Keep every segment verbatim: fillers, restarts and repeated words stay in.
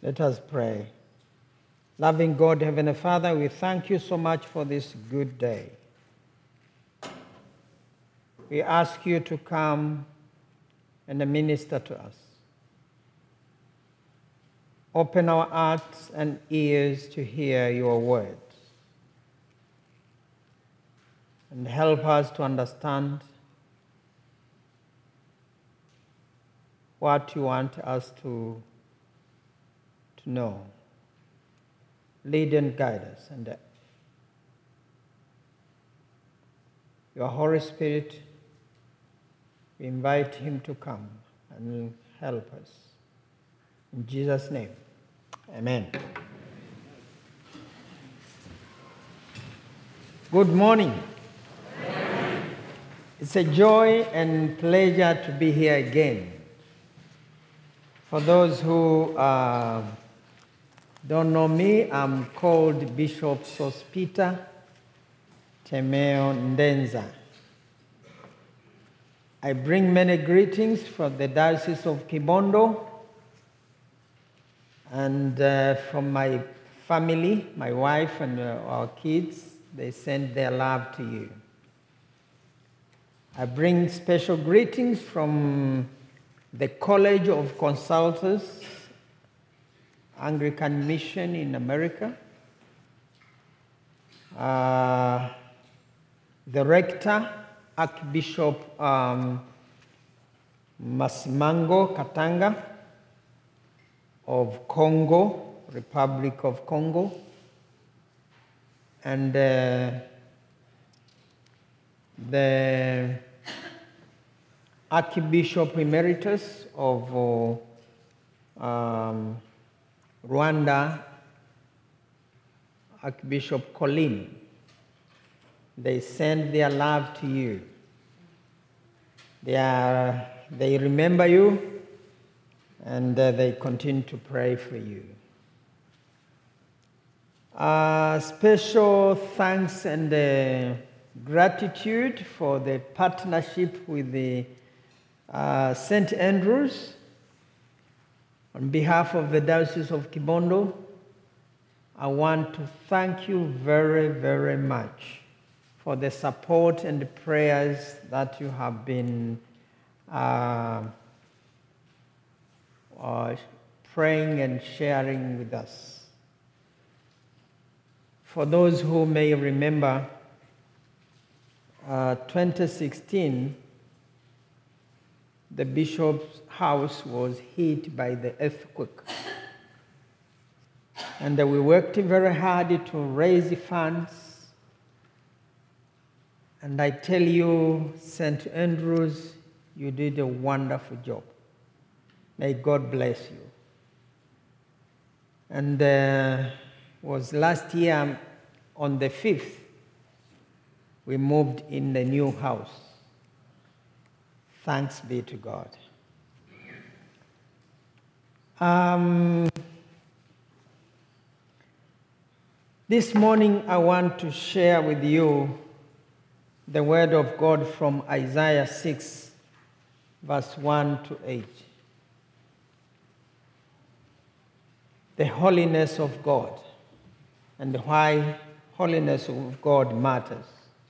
Let us pray. Loving God, Heavenly Father, we thank you so much for this good day. We ask you to come and minister to us. Open our hearts and ears to hear your words. And help us to understand what you want us to, to know. Lead and guide us. And your Holy Spirit, we invite him to come and help us. In Jesus' name, amen. Good morning. Amen. It's a joy and pleasure to be here again. For those who uh, don't know me, I'm called Bishop Sospeter Temeo Ndenza. I bring many greetings from the Diocese of Kibondo and uh, from my family, my wife and uh, our kids. They send their love to you. I bring special greetings from the College of Consultants, Anglican Mission in America, uh, the Rector, Archbishop um, Masimango Katanga of Congo, Republic of Congo, and uh, the Archbishop Emeritus of uh, um, Rwanda, Archbishop Colin. They send their love to you. They, are, they remember you, and uh, they continue to pray for you. Uh, special thanks and uh, gratitude for the partnership with the uh, Saint Andrews. On behalf of the Diocese of Kibondo, I want to thank you very, very much for the support and the prayers that you have been uh, uh, praying and sharing with us. For those who may remember, uh, twenty sixteen, the bishop's house was hit by the earthquake. And we worked very hard to raise funds. And I tell you, Saint Andrews, you did a wonderful job. May God bless you. And uh, was last year on the fifth, we moved in the new house. Thanks be to God. Um, this morning I want to share with you the word of God from Isaiah six, verse one to eight. The holiness of God and why holiness of God matters.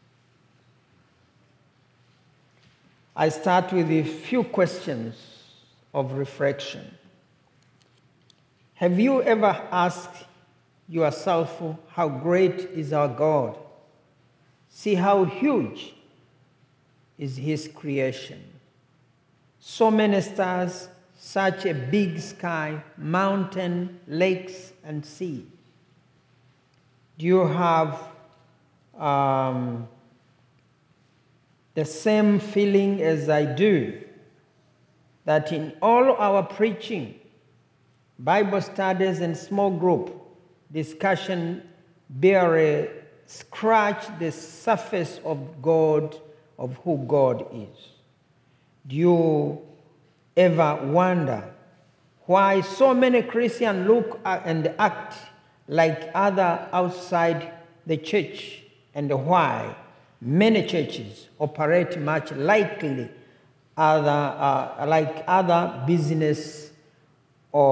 I start with a few questions of reflection. Have you ever asked yourself, how great is our God? See how huge is his creation. So many stars, such a big sky, mountain, lakes, and sea. Do you have um, the same feeling as I do, that in all our preaching, Bible studies, and small group discussion barely scratch the surface of God, of who God is? Do you ever wonder why so many Christians look and act like other outside the church, and why many churches operate much likely other, uh, like other business of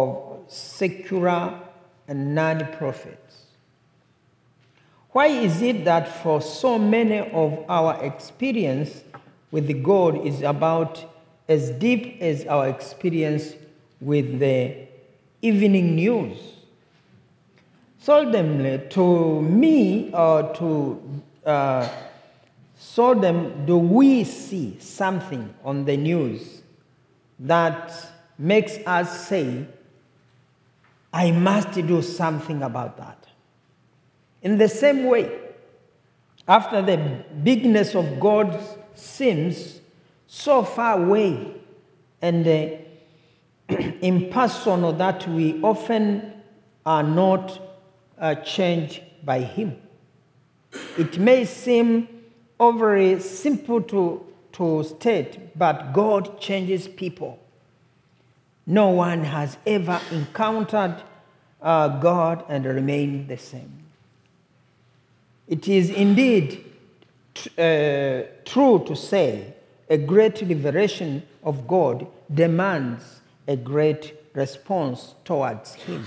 secular and non-prophets. Why is it that for so many of our experience with God is about as deep as our experience with the evening news? Seldomly, to me or to uh, seldom do we see something on the news that makes us say, I must do something about that. In the same way, after the bigness of God seems so far away and uh, impersonal that we often are not uh, changed by Him. It may seem overly simple to, to state, but God changes people. No one has ever encountered uh, God and remained the same. It is indeed t- uh, true to say a great revelation of God demands a great response towards Him.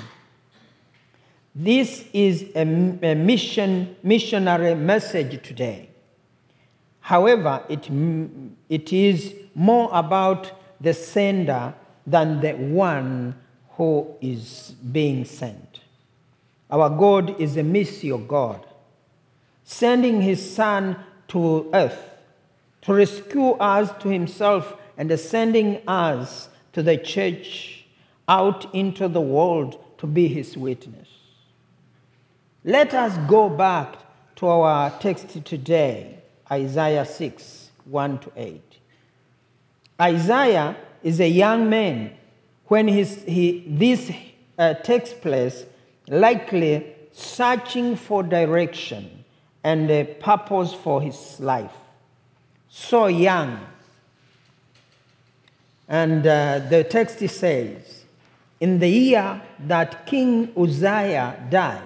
This is a, a mission, missionary message today. However, it, it is more about the sender than the one who is being sent. Our God is a missile God, sending His Son to earth to rescue us to Himself and sending us to the church out into the world to be His witness. Let us go back to our text today, Isaiah six, one to eight. Isaiah is a young man when his, he, this uh, takes place, likely searching for direction and a purpose for his life. So young. And uh, the text says, in the year that King Uzziah died,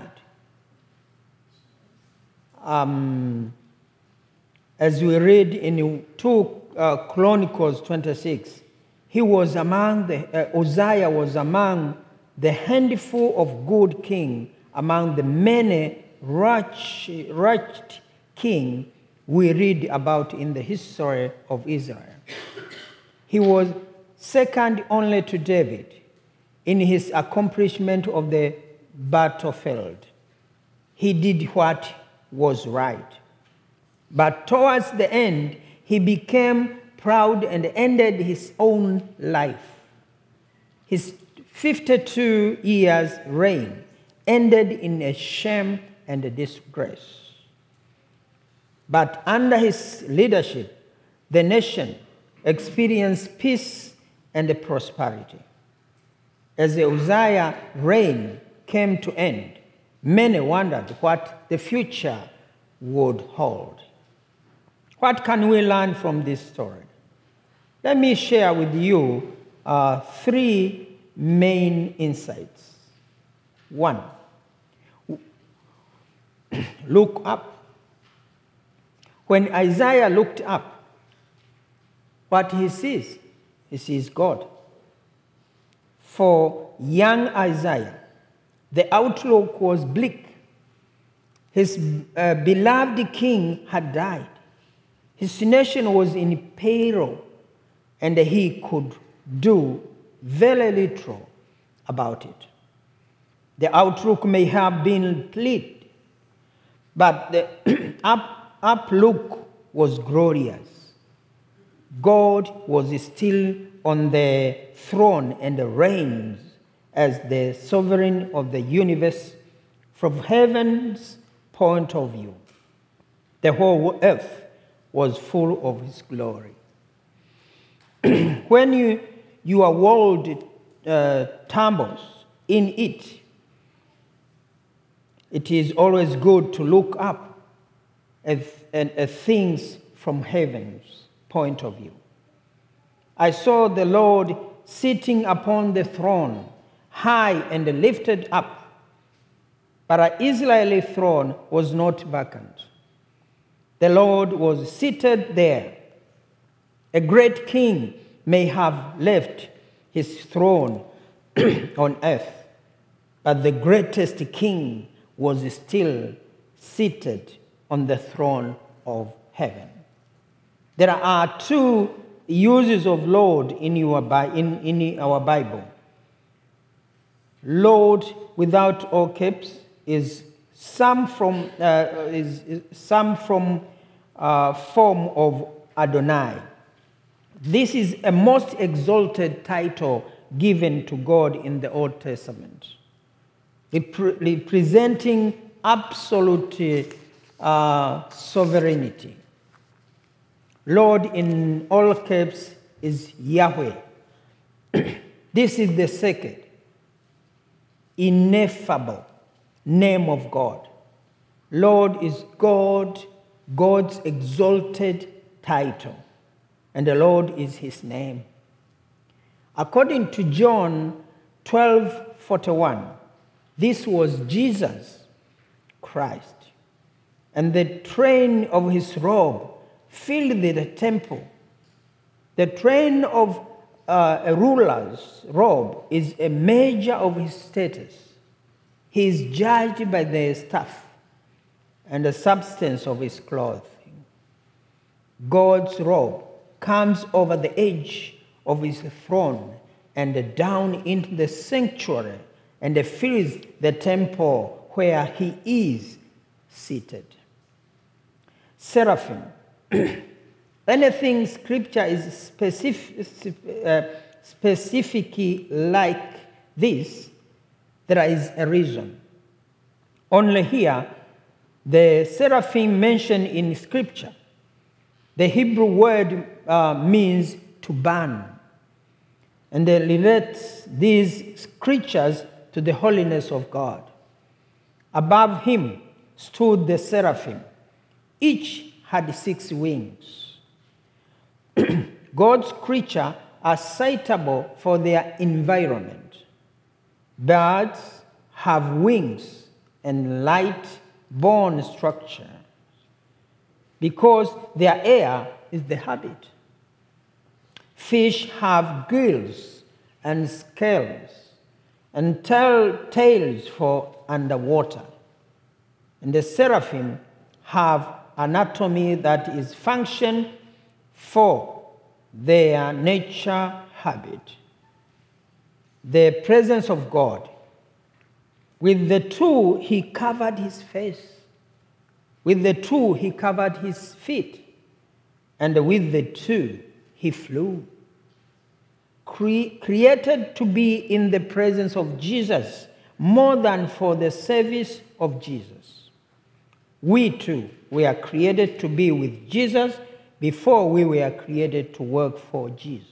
um, as we read in two uh, Chronicles twenty-six, he was among the, uh, Uzziah was among the handful of good kings, among the many wretched, wretched kings we read about in the history of Israel. He was second only to David in his accomplishment of the battlefield. He did what was right. But towards the end, he became proud and ended his own life. His fifty-two years reign ended in a shame and a disgrace. But under his leadership, the nation experienced peace and prosperity. As the Uzziah reign came to end, many wondered what the future would hold. What can we learn from this story? Let me share with you uh, three main insights. One, look up. When Isaiah looked up, what he sees, he sees God. For young Isaiah, the outlook was bleak. His uh, beloved king had died. His nation was in peril, and he could do very little about it. The outlook may have been bleak, but the up, outlook was glorious. God was still on the throne and reigns as the sovereign of the universe from heaven's point of view. The whole earth was full of His glory. When you, your world uh, tumbles in it, it is always good to look up at, at, at things from heaven's point of view. I saw the Lord sitting upon the throne, high and lifted up, but an Israeli throne was not vacant. The Lord was seated there. A great king may have left his throne on earth, but the greatest king was still seated on the throne of heaven. There are two uses of Lord in, your, in, in our Bible. Lord without all caps is some from uh, is, is some from uh, form of Adonai. This is a most exalted title given to God in the Old Testament, representing absolute uh, sovereignty. Lord in all caps is Yahweh. This is the second ineffable name of God. Lord is God, God's exalted title, and the Lord is his name. According to John twelve forty-one, this was Jesus Christ, and the train of his robe filled the temple. The train of uh, a ruler's robe is a measure of his status. He is judged by the stuff and the substance of his clothing. God's robe comes over the edge of his throne and down into the sanctuary and fills the temple where he is seated. Seraphim. Anything scripture is specific, uh, specifically like this, there is a reason. Only here, the seraphim mentioned in scripture, the Hebrew word uh, means to burn, and they relate these creatures to the holiness of God. Above him stood the seraphim. Each had six wings. God's creatures are suitable for their environment. Birds have wings and light bone structure because their air is the habit. Fish have gills and scales and tell tails for underwater. And the seraphim have anatomy that is function for their nature habit. The presence of God. With the two, he covered his face. With the two, he covered his feet. And with the two, he flew. Cre- created to be in the presence of Jesus more than for the service of Jesus. We too, we are created to be with Jesus before we were created to work for Jesus.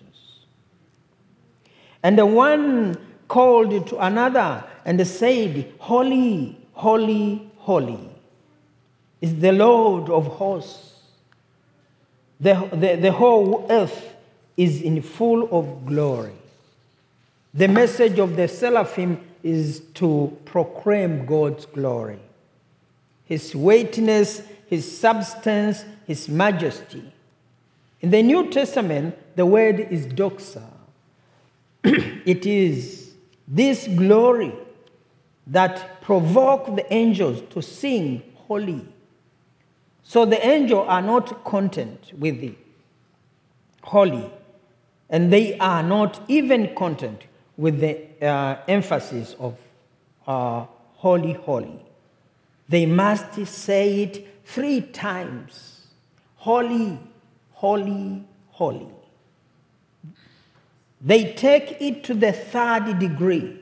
And the one called to another and said, Holy, holy, holy is the Lord of hosts. The, the, the whole earth is in full of glory. The message of the seraphim is to proclaim God's glory, his weightiness, his substance, his majesty. In the New Testament, the word is doxa. It is this glory that provoked the angels to sing holy. So the angels are not content with it, holy, and they are not even content with the uh, emphasis of uh, holy, holy. They must say it three times. Holy, holy, holy. They take it to the third degree.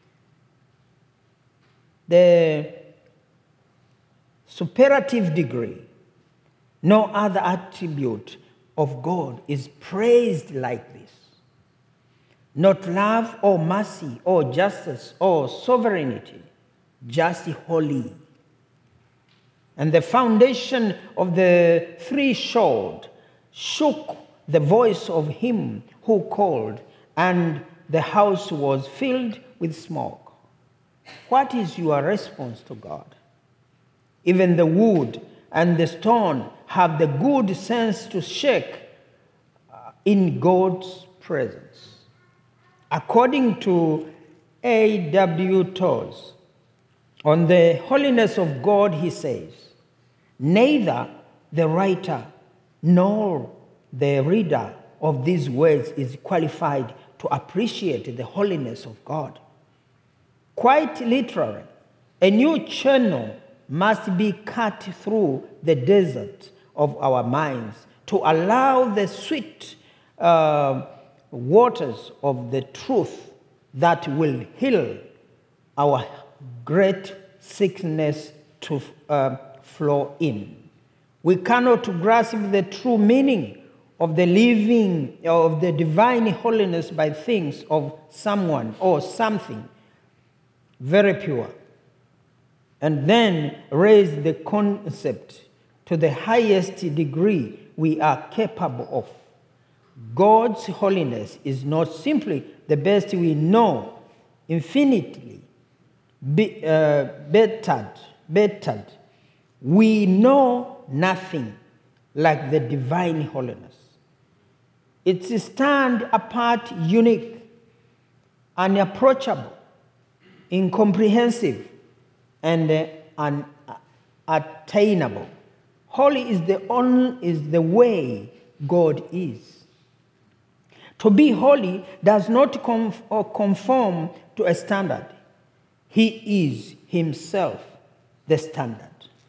The superlative degree. No other attribute of God is praised like this. Not love or mercy or justice or sovereignty, just holy. And the foundation of the threshold shook the voice of him who called, and the house was filled with smoke. What is your response to God? Even the wood and the stone have the good sense to shake in God's presence. According to A W Toz. On the holiness of God, he says, neither the writer nor the reader of these words is qualified to appreciate the holiness of God. Quite literally, a new channel must be cut through the desert of our minds to allow the sweet uh, waters of the truth that will heal our great sickness to uh, flow in. We cannot grasp the true meaning of the living, of the divine holiness by things of someone or something very pure, and then raise the concept to the highest degree we are capable of. God's holiness is not simply the best we know, infinitely be, uh, bettered, bettered. We know nothing like the divine holiness. It's stand apart, unique, unapproachable, incomprehensive, and uh, unattainable. Holy is the only, is the way God is. To be holy does not conf- or conform to a standard. He is himself the standard.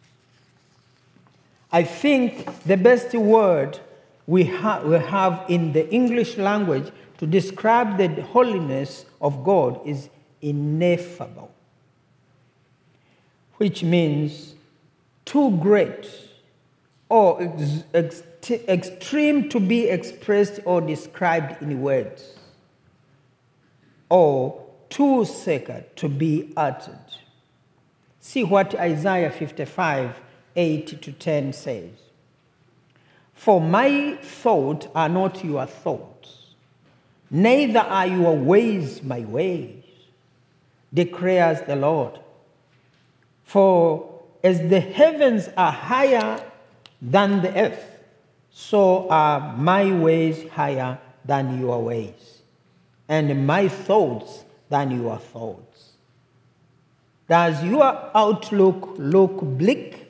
I think the best word we, ha- we have in the English language to describe the holiness of God is ineffable, which means too great or ex- ex- extreme to be expressed or described in words, or too sacred to be uttered. See what Isaiah fifty-five, eight to ten says. For my thoughts are not your thoughts, neither are your ways my ways, declares the Lord. For as the heavens are higher than the earth, so are my ways higher than your ways, and my thoughts than your thoughts. Does your outlook look bleak?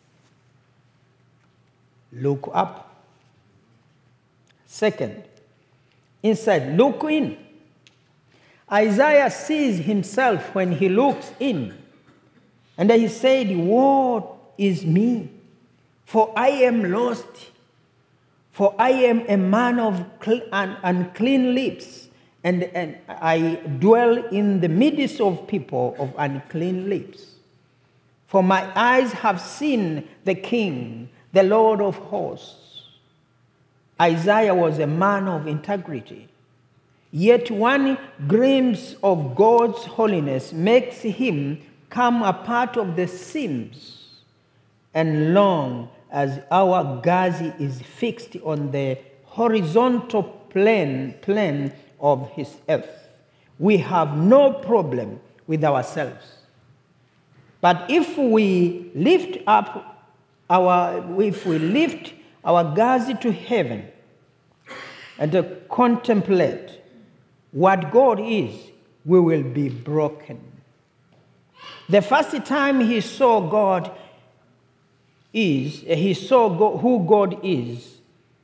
Look up. Second, inside, look in. Isaiah sees himself when he looks in, and he said, woe is me, for I am lost, for I am a man of unclean lips, and, and I dwell in the midst of people of unclean lips. For my eyes have seen the King, the Lord of hosts. Isaiah was a man of integrity. Yet one glimpse of God's holiness makes him come a part of the seams, and long as our gaze is fixed on the horizontal plane, plane of his earth, we have no problem with ourselves. But if we lift up our, if we lift our gaze to heaven and to contemplate what God is, we will be broken. The first time he saw God is, he saw God, who God is,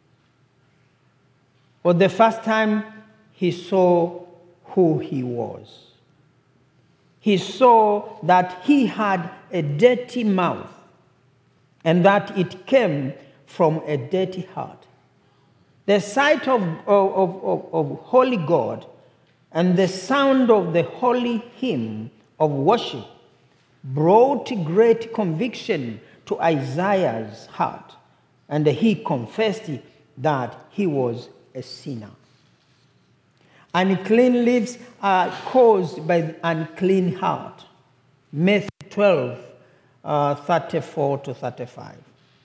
or the first time he saw who he was. He saw that he had a dirty mouth and that it came from a dirty heart. The sight of, of, of, of holy God and the sound of the holy hymn of worship brought great conviction to Isaiah's heart, and he confessed that he was a sinner. Unclean lips are caused by the unclean heart. Matthew twelve, uh, thirty-four to thirty-five.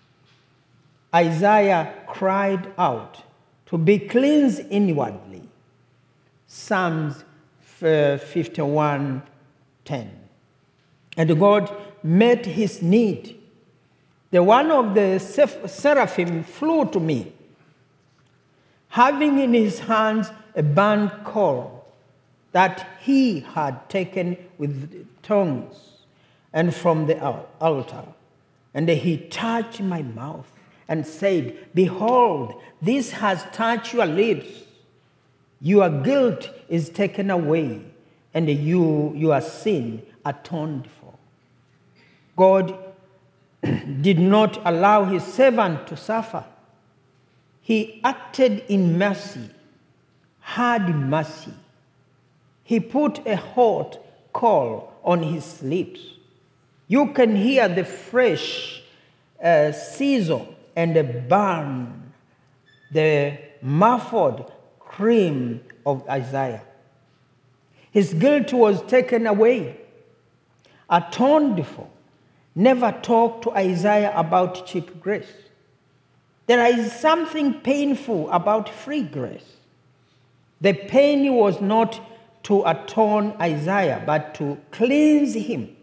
Isaiah cried out to be cleansed inwardly. Psalms fifty-one, ten. And God met his need. The one of the seraphim flew to me, having in his hands a burnt coal, that he had taken with tongues and from the altar. And he touched my mouth and said, Behold, this has touched your lips. Your guilt is taken away, and you, your sin atoned for. God did not allow his servant to suffer. He acted in mercy, had mercy. He put a hot coal on his lips. You can hear the fresh uh, sizzle and the burn, the muffled scream of Isaiah. His guilt was taken away, atoned for. Never talk to Isaiah about cheap grace. There is something painful about free grace. The pain was not to atone Isaiah, but to cleanse him.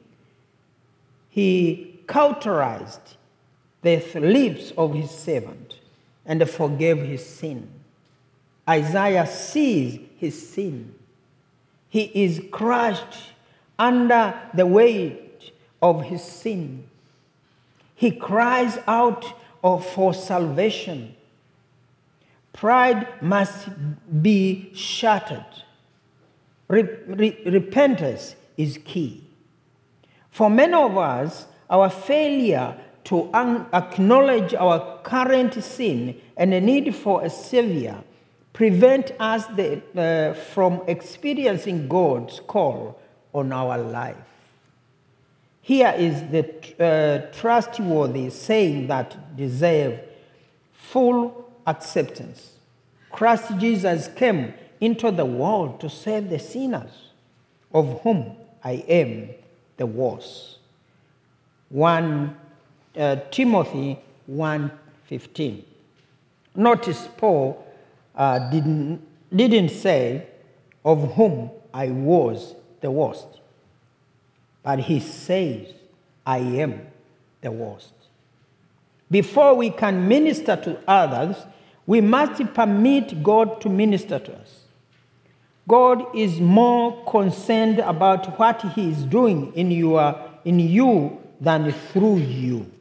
He cauterized the lips of his servant and forgave his sin. Isaiah sees his sin. He is crushed under the weight of his sin. He cries out for salvation. Pride must be shattered. Re- re- repentance is key. For many of us, our failure to un- acknowledge our current sin and the need for a Savior prevent us the, uh, from experiencing God's call on our life. Here is the uh, trustworthy saying that deserves full acceptance. Christ Jesus came into the world to save the sinners, of whom I am the worst. First uh, Timothy one fifteen. Notice Paul uh, didn't, didn't say, of whom I was the worst. But he says, I am the worst. Before we can minister to others, we must permit God to minister to us. God is more concerned about what he is doing in, your, in you than through you.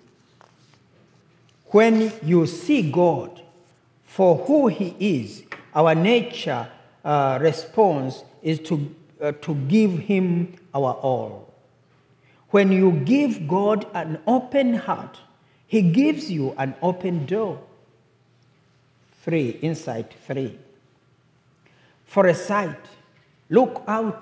When you see God for who he is, our nature uh, response is to, uh, to give him our all. When you give God an open heart, he gives you an open door. Three, insight three. For a sight, look out.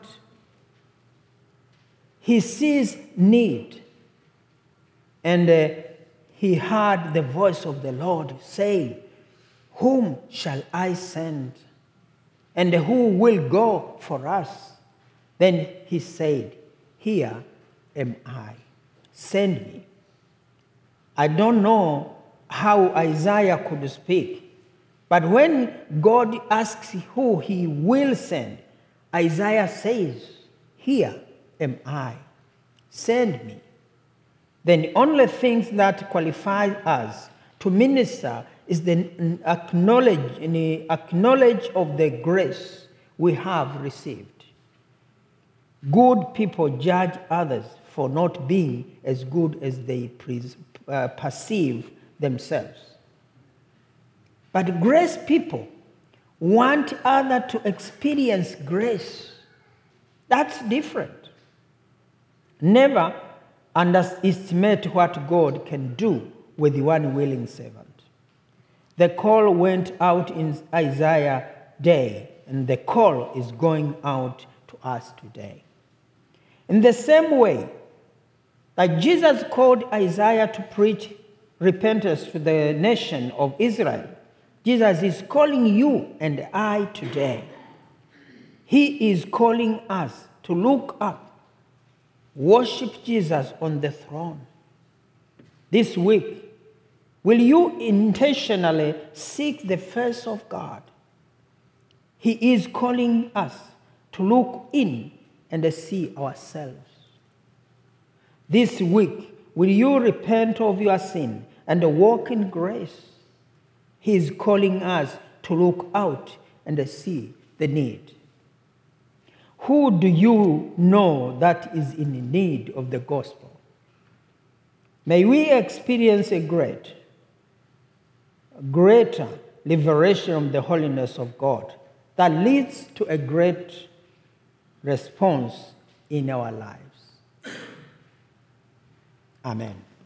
He sees need, and uh, he heard the voice of the Lord saying, whom shall I send? And who will go for us? Then he said, here am I, send me. I don't know how Isaiah could speak, but when God asks who he will send, Isaiah says, here am I, send me. The only things that qualify us to minister is the acknowledge, the acknowledge of the grace we have received. Good people judge others for not being as good as they pre- uh, perceive themselves. But grace people want others to experience grace. That's different. Never underestimate what God can do with one willing servant. The call went out in Isaiah's day, and the call is going out to us today. In the same way, like Jesus called Isaiah to preach repentance to the nation of Israel, Jesus is calling you and I today. He is calling us to look up, worship Jesus on the throne. This week, will you intentionally seek the face of God? He is calling us to look in and see ourselves. This week, will you repent of your sin and walk in grace? He is calling us to look out and see the need. Who do you know that is in need of the gospel? May we experience a great, greater liberation of the holiness of God that leads to a great response in our lives. Amen.